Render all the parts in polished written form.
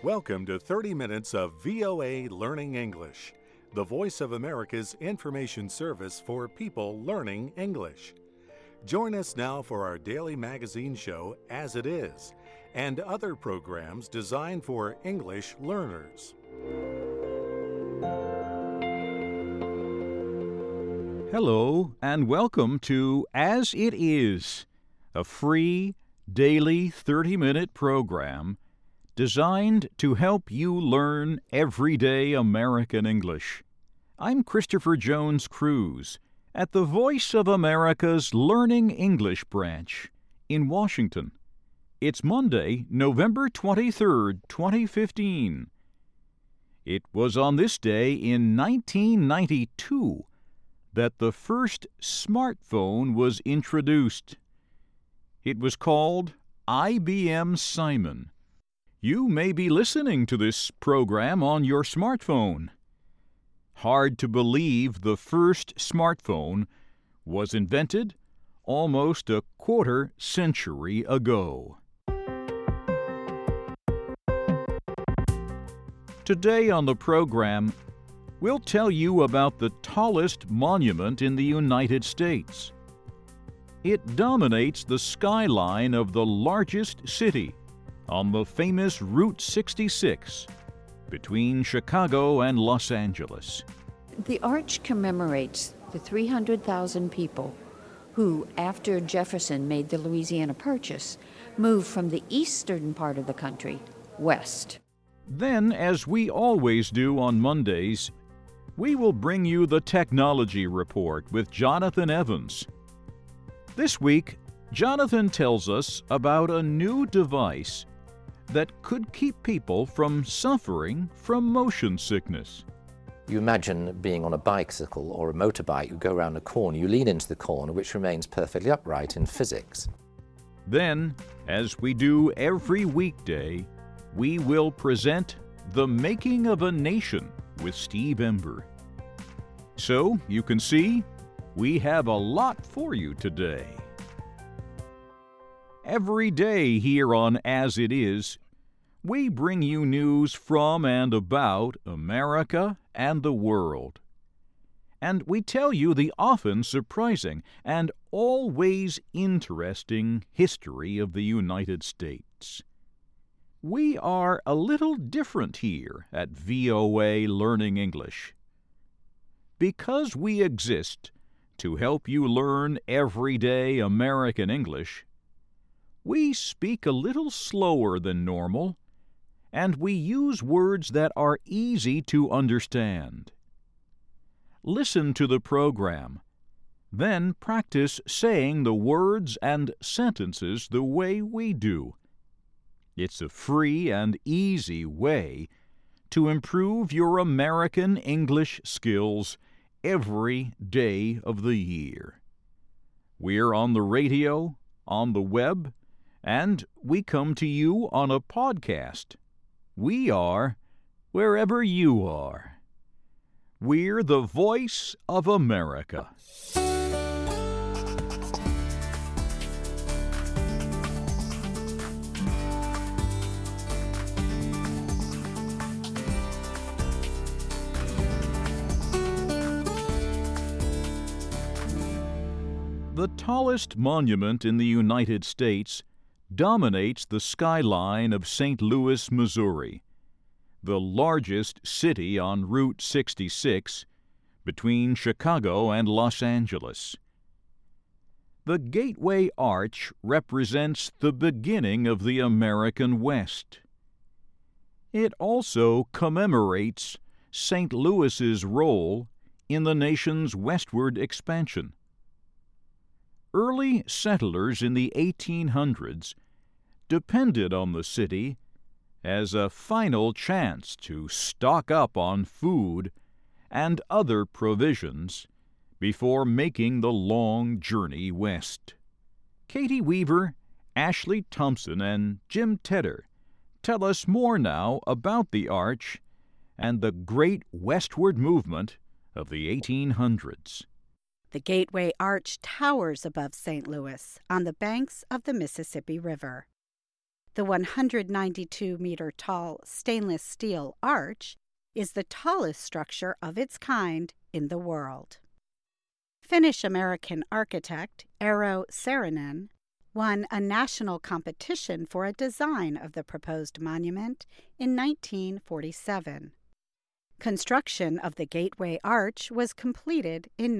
Welcome to 30 minutes of VOA Learning English, the voice of America's information service for people learning English. Join us now for our daily magazine show, As It Is, and other programs designed for English learners. Hello, and welcome to As It Is, a free, daily 30-minute program designed to help you learn everyday American English. I'm Christopher Jones Cruz at the Voice of America's Learning English branch in Washington. It's Monday, November 23rd, 2015. It was on this day in 1992 that the first smartphone was introduced. It was called IBM Simon. You may be listening to this program on your smartphone. Hard to believe the first smartphone was invented almost a quarter century ago. Today on the program, we'll tell you about the tallest monument in the United States. It dominates the skyline of the largest city on the famous Route 66 between Chicago and Los Angeles. The arch commemorates the 300,000 people who, after Jefferson made the Louisiana Purchase, moved from the eastern part of the country west. Then, as we always do on Mondays, we will bring you the Technology Report with Jonathan Evans. This week, Jonathan tells us about a new device that could keep people from suffering from motion sickness. You imagine being on a bicycle or a motorbike, you go around a corner, you lean into the corner, which remains perfectly upright in physics. Then, as we do every weekday, we will present The Making of a Nation with Steve Ember. So, you can see, we have a lot for you today. Every day here on As It Is, we bring you news from and about America and the world. And we tell you the often surprising and always interesting history of the United States. We are a little different here at VOA Learning English. Because we exist to help you learn everyday American English, we speak a little slower than normal, and we use words that are easy to understand. Listen to the program, then practice saying the words and sentences the way we do. It's a free and easy way to improve your American English skills every day of the year. We're on the radio, on the web, and we come to you on a podcast. We are wherever you are. We're the Voice of America. The tallest monument in the United States dominates the skyline of St. Louis, Missouri, the largest city on Route 66 between Chicago and Los Angeles. The Gateway Arch represents the beginning of the American West. It also commemorates St. Louis's role in the nation's westward expansion. Early settlers in the 1800s depended on the city as a final chance to stock up on food and other provisions before making the long journey west. Katie Weaver, Ashley Thompson, and Jim Tedder tell us more now about the arch and the great westward movement of the 1800s. The Gateway Arch towers above St. Louis on the banks of the Mississippi River. The 192-meter-tall stainless steel arch is the tallest structure of its kind in the world. Finnish-American architect Eero Saarinen won a national competition for a design of the proposed monument in 1947. Construction of the Gateway Arch was completed in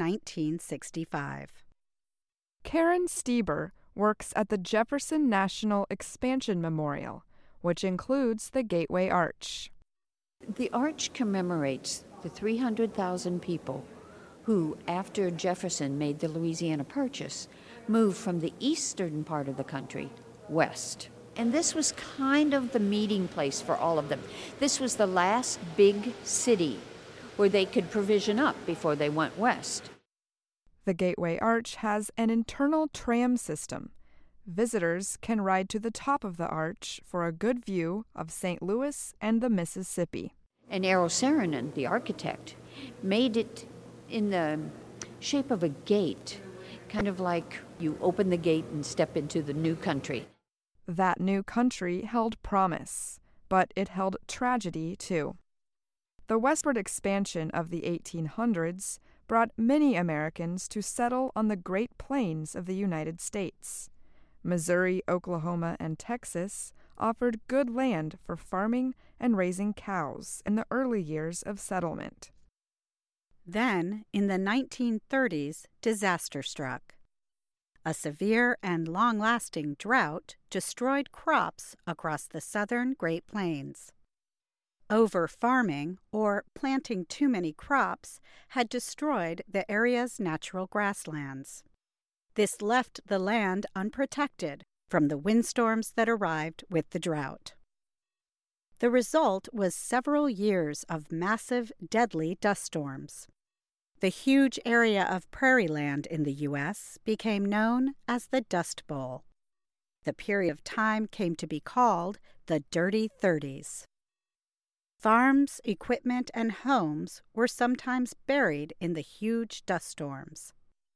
1965. Karen Stieber works at the Jefferson National Expansion Memorial, which includes the Gateway Arch. The arch commemorates the 300,000 people who, after Jefferson made the Louisiana Purchase, moved from the eastern part of the country west. And this was kind of the meeting place for all of them. This was the last big city where they could provision up before they went west. The Gateway Arch has an internal tram system. Visitors can ride to the top of the arch for a good view of St. Louis and the Mississippi. And Eero Saarinen, the architect, made it in the shape of a gate, kind of like you open the gate and step into the new country. That new country held promise, but it held tragedy too. The westward expansion of the 1800s brought many Americans to settle on the Great Plains of the United States. Missouri, Oklahoma, and Texas offered good land for farming and raising cows in the early years of settlement. Then, in the 1930s, disaster struck. A severe and long-lasting drought destroyed crops across the southern Great Plains. Over-farming, or planting too many crops, had destroyed the area's natural grasslands. This left the land unprotected from the windstorms that arrived with the drought. The result was several years of massive, deadly dust storms. The huge area of prairie land in the U.S. became known as the Dust Bowl. The period of time came to be called the Dirty 30s. Farms, equipment, and homes were sometimes buried in the huge dust storms.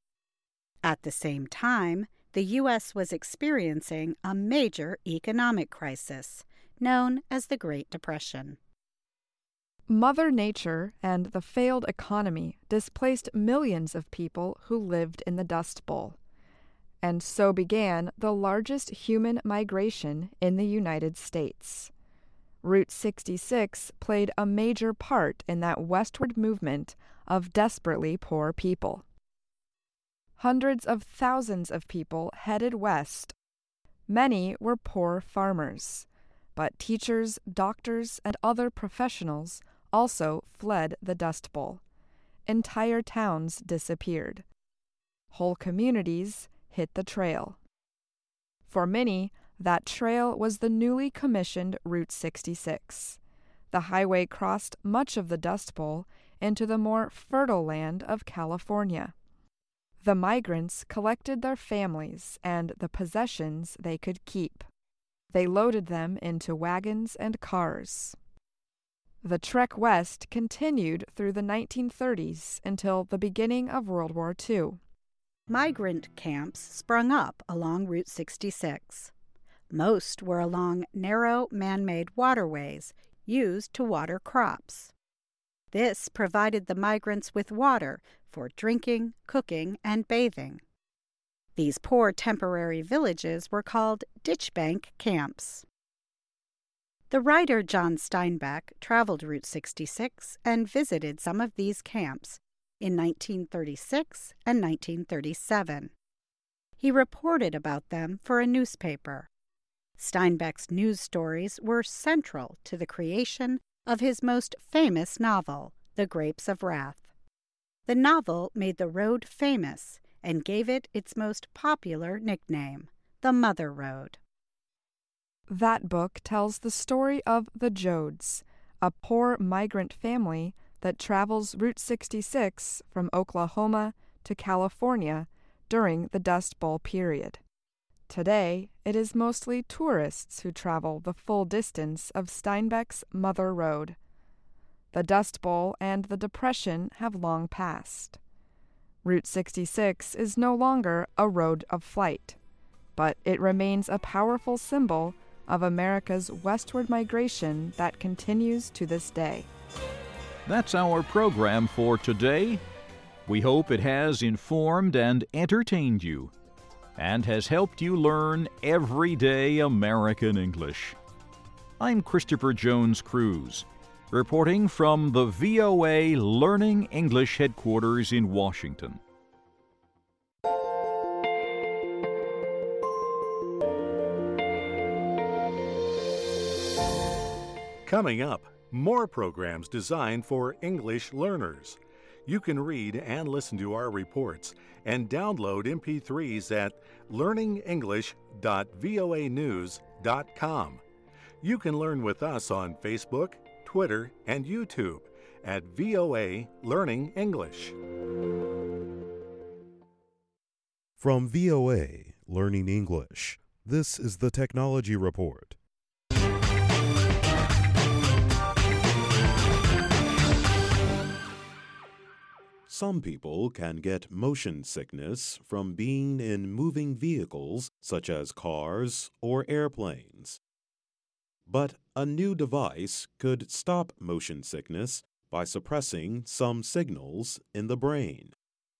At the same time, the U.S. was experiencing a major economic crisis, known as the Great Depression. Mother Nature and the failed economy displaced millions of people who lived in the Dust Bowl. And so began the largest human migration in the United States. Route 66 played a major part in that westward movement of desperately poor people. Hundreds of thousands of people headed west. Many were poor farmers, but teachers, doctors, and other professionals also fled the Dust Bowl. Entire towns disappeared. Whole communities hit the trail. For many, that trail was the newly commissioned Route 66. The highway crossed much of the Dust Bowl into the more fertile land of California. The migrants collected their families and the possessions they could keep. They loaded them into wagons and cars. The trek west continued through the 1930s until the beginning of World War II. Migrant camps sprung up along Route 66. Most were along narrow man-made waterways used to water crops. This provided the migrants with water for drinking, cooking, and bathing. These poor temporary villages were called ditchbank camps. The writer John Steinbeck traveled Route 66 and visited some of these camps in 1936 and 1937. He reported about them for a newspaper. Steinbeck's news stories were central to the creation of his most famous novel, The Grapes of Wrath. The novel made the road famous and gave it its most popular nickname, the Mother Road. That book tells the story of the Joads, a poor migrant family that travels Route 66 from Oklahoma to California during the Dust Bowl period. Today, it is mostly tourists who travel the full distance of Steinbeck's Mother Road. The Dust Bowl and the Depression have long passed. Route 66 is no longer a road of flight, but it remains a powerful symbol of America's westward migration that continues to this day. That's our program for today. We hope it has informed and entertained you and has helped you learn everyday American English. I'm Christopher Jones Cruz, reporting from the VOA Learning English headquarters in Washington. Coming up, more programs designed for English learners. You can read and listen to our reports and download MP3s at learningenglish.voanews.com. You can learn with us on Facebook, Twitter, and YouTube at VOA Learning English. From VOA Learning English, this is the Technology Report. Some people can get motion sickness from being in moving vehicles such as cars or airplanes. But a new device could stop motion sickness by suppressing some signals in the brain.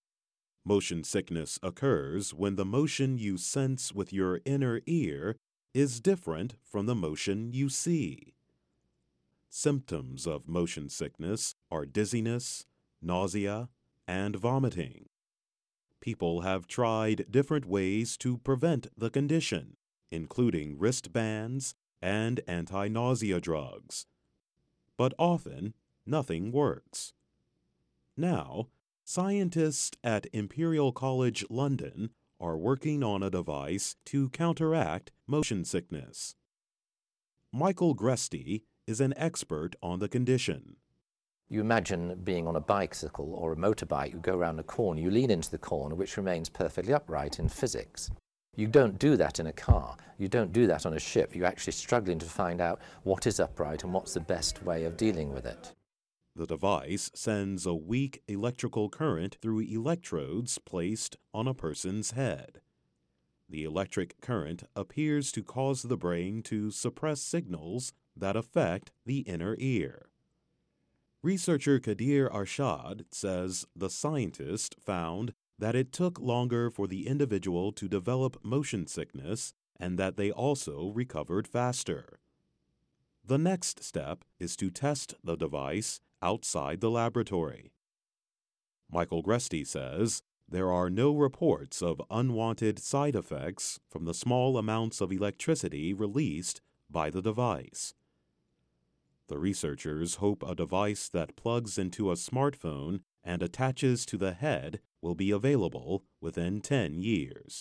Motion sickness occurs when the motion you sense with your inner ear is different from the motion you see. Symptoms of motion sickness are dizziness, nausea, and vomiting. People have tried different ways to prevent the condition, including wristbands and anti-nausea drugs. But often, nothing works. Now, scientists at Imperial College London are working on a device to counteract motion sickness. Michael Gresty is an expert on the condition. You imagine being on a bicycle or a motorbike, you go around a corner, you lean into the corner, which remains perfectly upright in physics. You don't do that in a car. You don't do that on a ship. You're actually struggling to find out what is upright and what's the best way of dealing with it. The device sends a weak electrical current through electrodes placed on a person's head. The electric current appears to cause the brain to suppress signals that affect the inner ear. Researcher Kadir Arshad says the scientist found that it took longer for the individual to develop motion sickness and that they also recovered faster. The next step is to test the device outside the laboratory. Michael Gresty says there are no reports of unwanted side effects from the small amounts of electricity released by the device. The researchers hope a device that plugs into a smartphone and attaches to the head will be available within 10 years.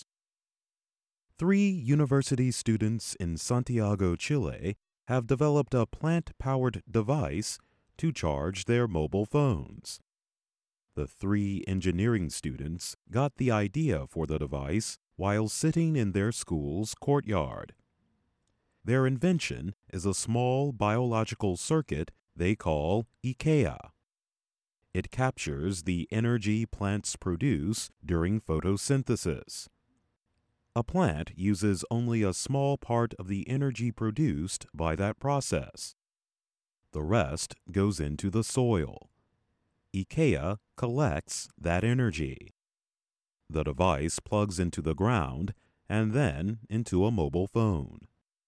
3 university students in Santiago, Chile, have developed a plant-powered device to charge their mobile phones. The 3 engineering students got the idea for the device while sitting in their school's courtyard. Their invention is a small biological circuit they call IKEA. It captures the energy plants produce during photosynthesis. A plant uses only a small part of the energy produced by that process. The rest goes into the soil. IKEA collects that energy. The device plugs into the ground and then into a mobile phone.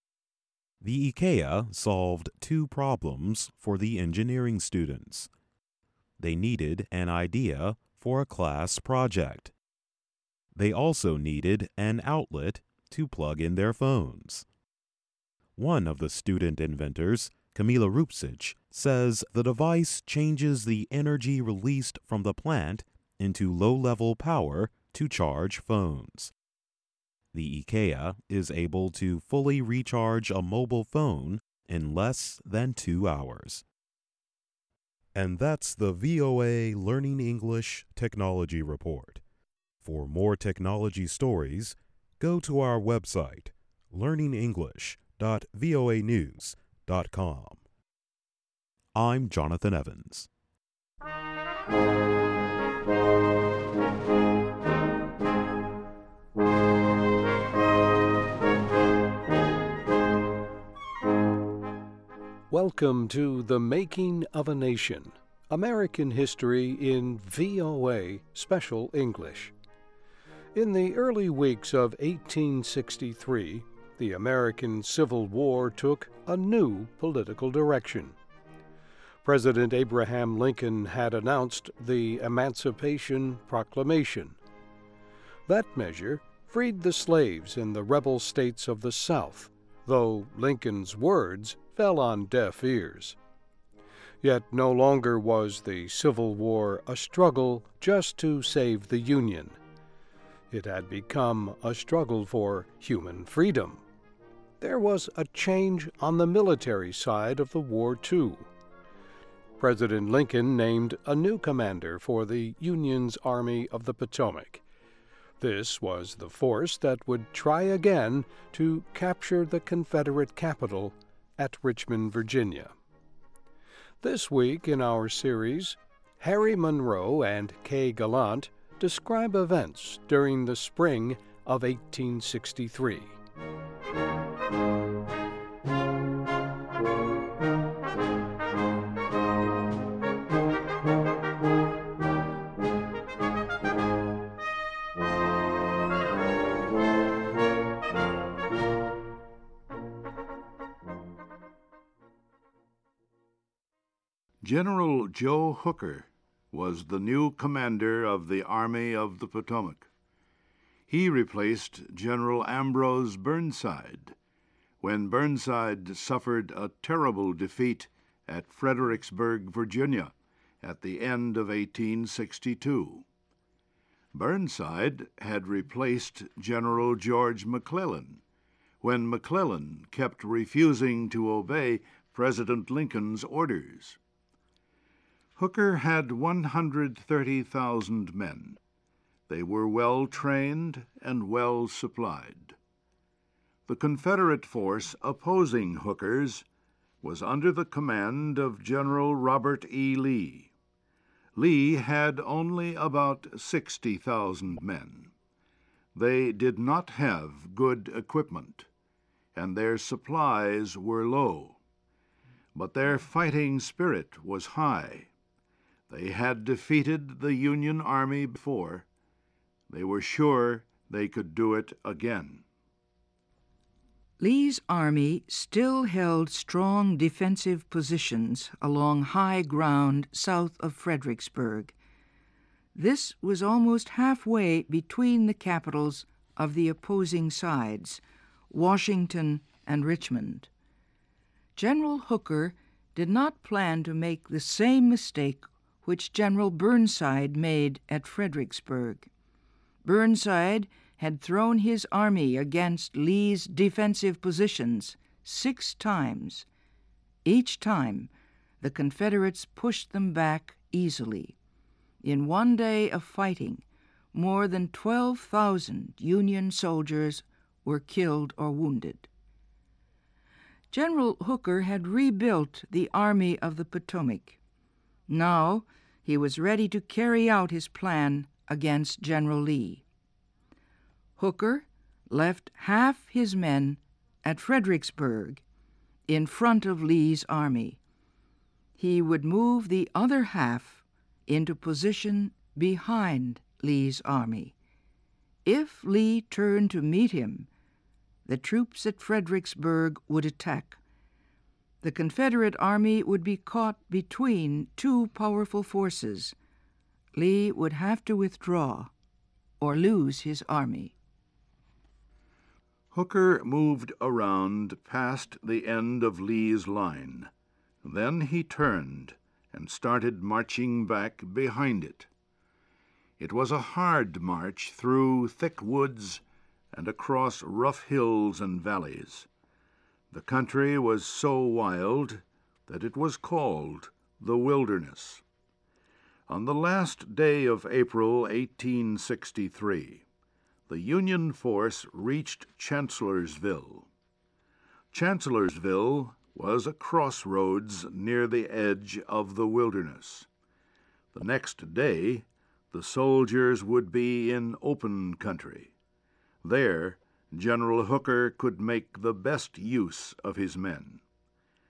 The IKEA solved 2 problems for the engineering students. They needed an idea for a class project. They also needed an outlet to plug in their phones. One of the student inventors, Kamila Rupsic, says the device changes the energy released from the plant into low-level power to charge phones. The IKEA is able to fully recharge a mobile phone in less than 2 hours. And that's the VOA Learning English Technology Report. For more technology stories, go to our website, learningenglish.voanews.com. I'm Jonathan Evans. Welcome to The Making of a Nation, American History in VOA Special English. In the early weeks of 1863, the American Civil War took a new political direction. President Abraham Lincoln had announced the Emancipation Proclamation. That measure freed the slaves in the rebel states of the South, though Lincoln's words fell on deaf ears. Yet no longer was the Civil War a struggle just to save the Union. It had become a struggle for human freedom. There was a change on the military side of the war, too. President Lincoln named a new commander for the Union's Army of the Potomac. This was the force that would try again to capture the Confederate capital at Richmond, Virginia. This week in our series, Harry Monroe and Kay Gallant describe events during the spring of 1863. General Joe Hooker was the new commander of the Army of the Potomac. He replaced General Ambrose Burnside when Burnside suffered a terrible defeat at Fredericksburg, Virginia, at the end of 1862. Burnside had replaced General George McClellan when McClellan kept refusing to obey President Lincoln's orders. Hooker had 130,000 men. They were well trained and well supplied. The Confederate force opposing Hooker's was under the command of General Robert E. Lee. Lee had only about 60,000 men. They did not have good equipment, and their supplies were low. But their fighting spirit was high. They had defeated the Union Army before. They were sure they could do it again. Lee's army still held strong defensive positions along high ground south of Fredericksburg. This was almost halfway between the capitals of the opposing sides, Washington and Richmond. General Hooker did not plan to make the same mistake which General Burnside made at Fredericksburg. Burnside had thrown his army against Lee's defensive positions 6 times. Each time, the Confederates pushed them back easily. In one day of fighting, more than 12,000 Union soldiers were killed or wounded. General Hooker had rebuilt the Army of the Potomac. Now he was ready to carry out his plan against General Lee. Hooker left half his men at Fredericksburg in front of Lee's army. He would move the other half into position behind Lee's army. If Lee turned to meet him, the troops at Fredericksburg would attack. The Confederate army would be caught between 2 powerful forces. Lee would have to withdraw or lose his army. Hooker moved around past the end of Lee's line. Then he turned and started marching back behind it. It was a hard march through thick woods and across rough hills and valleys. The country was so wild that it was called the Wilderness. On the last day of April 1863, the Union force reached Chancellorsville. Chancellorsville was a crossroads near the edge of the Wilderness. The next day, the soldiers would be in open country. There, General Hooker could make the best use of his men.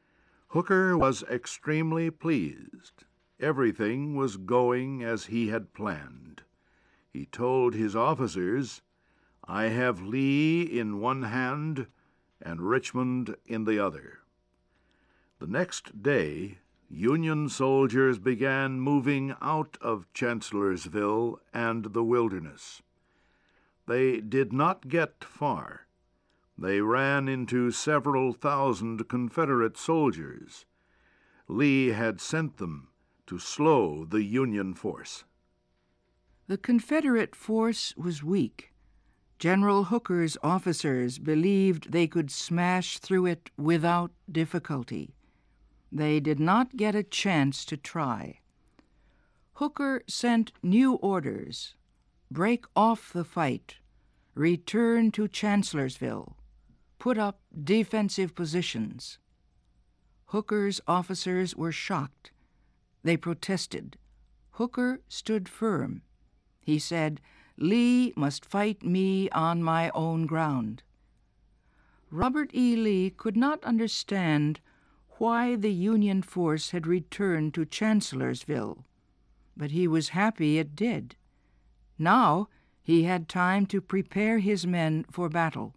Hooker was extremely pleased. Everything was going as he had planned. He told his officers, "I have Lee in one hand and Richmond in the other." The next day, Union soldiers began moving out of Chancellorsville and the Wilderness. They did not get far. They ran into several thousand Confederate soldiers. Lee had sent them to slow the Union force. The Confederate force was weak. General Hooker's officers believed they could smash through it without difficulty. They did not get a chance to try. Hooker sent new orders: break off the fight, return to Chancellorsville, put up defensive positions. Hooker's officers were shocked. They protested. Hooker stood firm. He said, "Lee must fight me on my own ground." Robert E. Lee could not understand why the Union force had returned to Chancellorsville, but he was happy it did. Now he had time to prepare his men for battle.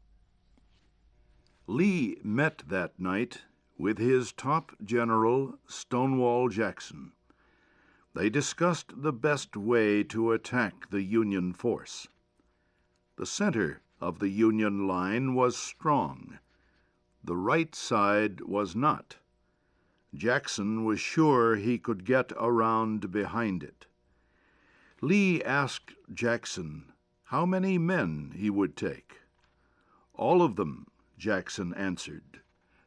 Lee met that night with his top general, Stonewall Jackson. They discussed the best way to attack the Union force. The center of the Union line was strong. The right side was not. Jackson was sure he could get around behind it. Lee asked Jackson how many men he would take. "All of them," Jackson answered,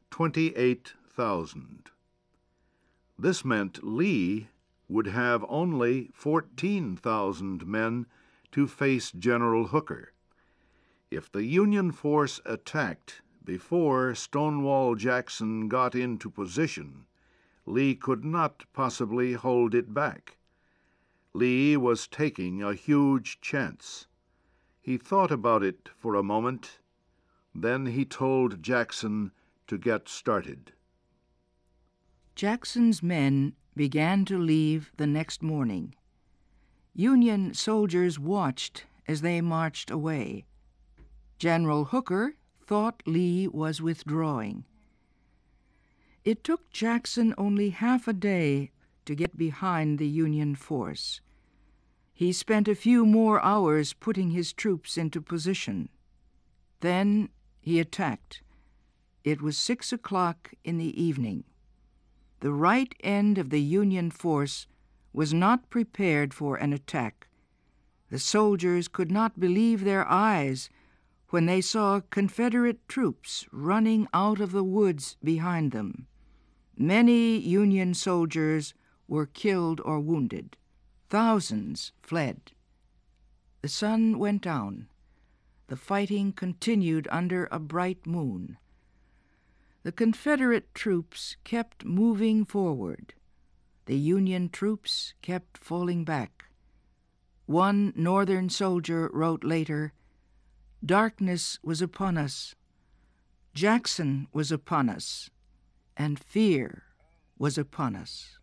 28,000. This meant Lee would have only 14,000 men to face General Hooker. If the Union force attacked before Stonewall Jackson got into position, Lee could not possibly hold it back. Lee was taking a huge chance. He thought about it for a moment. Then he told Jackson to get started. Jackson's men began to leave the next morning. Union soldiers watched as they marched away. General Hooker thought Lee was withdrawing. It took Jackson only half a day to get behind the Union force. He spent a few more hours putting his troops into position. Then he attacked. It was 6 o'clock in the evening. The right end of the Union force was not prepared for an attack. The soldiers could not believe their eyes when they saw Confederate troops running out of the woods behind them. Many Union soldiers were killed or wounded. Thousands fled. The sun went down. The fighting continued under a bright moon. The Confederate troops kept moving forward. The Union troops kept falling back. One Northern soldier wrote later, "Darkness was upon us. Jackson was upon us, and fear was upon us."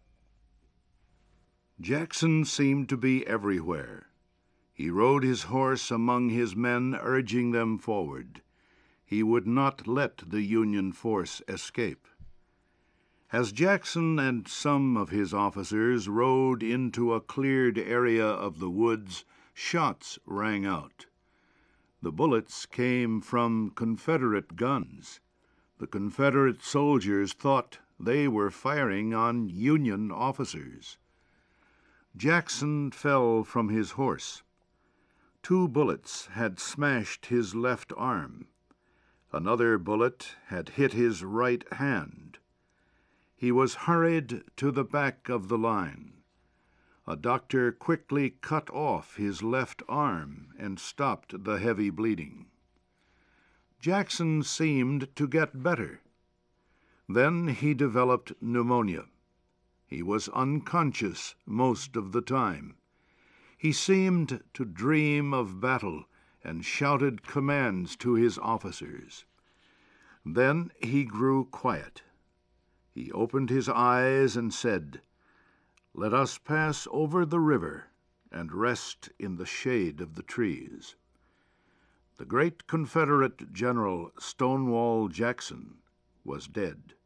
Jackson seemed to be everywhere. He rode his horse among his men, urging them forward. He would not let the Union force escape. As Jackson and some of his officers rode into a cleared area of the woods, shots rang out. The bullets came from Confederate guns. The Confederate soldiers thought they were firing on Union officers. Jackson fell from his horse. 2 bullets had smashed his left arm. Another bullet had hit his right hand. He was hurried to the back of the line. A doctor quickly cut off his left arm and stopped the heavy bleeding. Jackson seemed to get better. Then he developed pneumonia. He was unconscious most of the time. He seemed to dream of battle and shouted commands to his officers. Then he grew quiet. He opened his eyes and said, "Let us pass over the river and rest in the shade of the trees." The great Confederate General Stonewall Jackson was dead.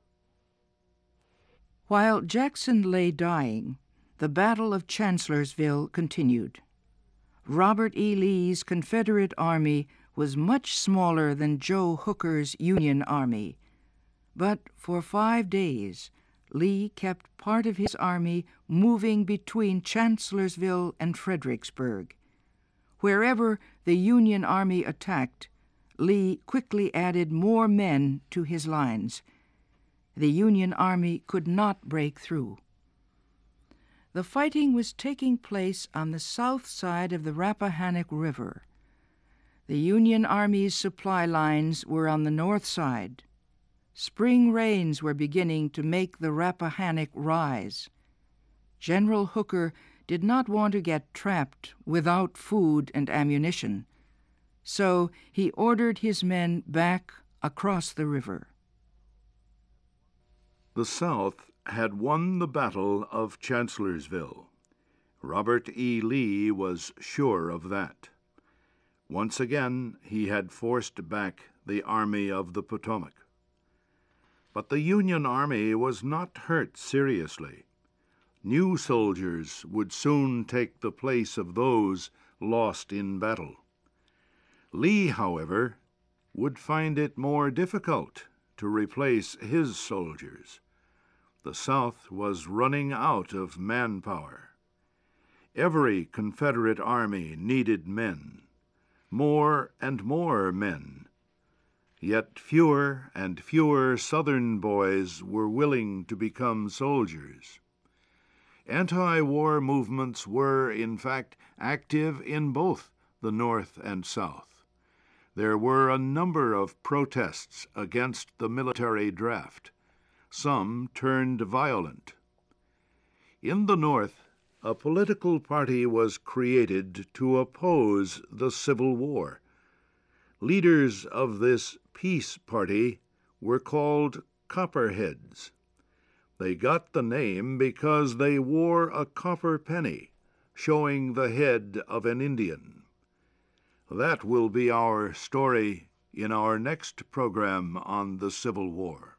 While Jackson lay dying, the Battle of Chancellorsville continued. Robert E. Lee's Confederate Army was much smaller than Joe Hooker's Union Army, but for 5 days Lee kept part of his army moving between Chancellorsville and Fredericksburg. Wherever the Union Army attacked, Lee quickly added more men to his lines. The Union Army could not break through. The fighting was taking place on the south side of the Rappahannock River. The Union Army's supply lines were on the north side. Spring rains were beginning to make the Rappahannock rise. General Hooker did not want to get trapped without food and ammunition, so he ordered his men back across the river. The South had won the Battle of Chancellorsville. Robert E. Lee was sure of that. Once again, he had forced back the Army of the Potomac. But the Union Army was not hurt seriously. New soldiers would soon take the place of those lost in battle. Lee, however, would find it more difficult to replace his soldiers. The South was running out of manpower. Every Confederate army needed men, more and more men. Yet fewer and fewer Southern boys were willing to become soldiers. Anti-war movements were, in fact, active in both the North and South. There were a number of protests against the military draft. Some turned violent. In the North, a political party was created to oppose the Civil War. Leaders of this peace party were called Copperheads. They got the name because they wore a copper penny, showing the head of an Indian. That will be our story in our next program on the Civil War.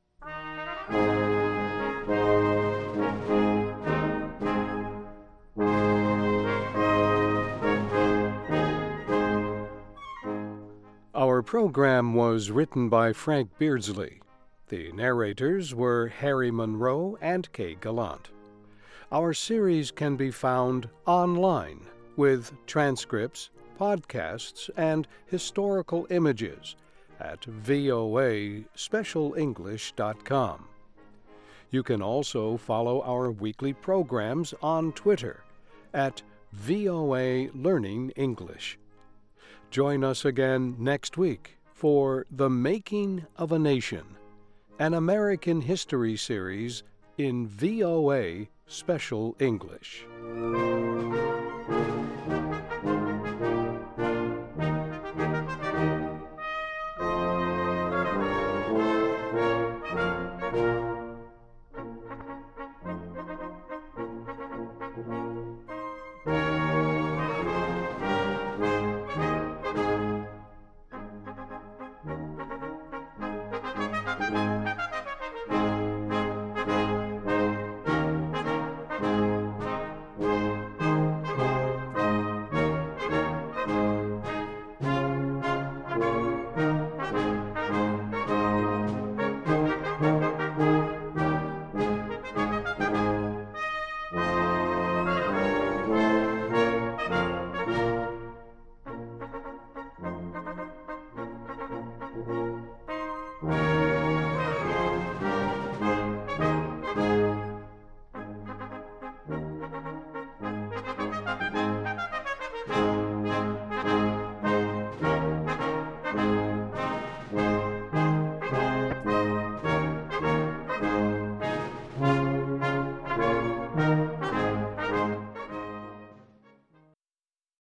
Our program was written by Frank Beardsley. The narrators were Harry Monroe and Kay Gallant. Our series can be found online with transcripts, podcasts, and historical images at voaspecialenglish.com. You can also follow our weekly programs on Twitter at VOA Learning English. Join us again next week for The Making of a Nation, an American history series in VOA Special English.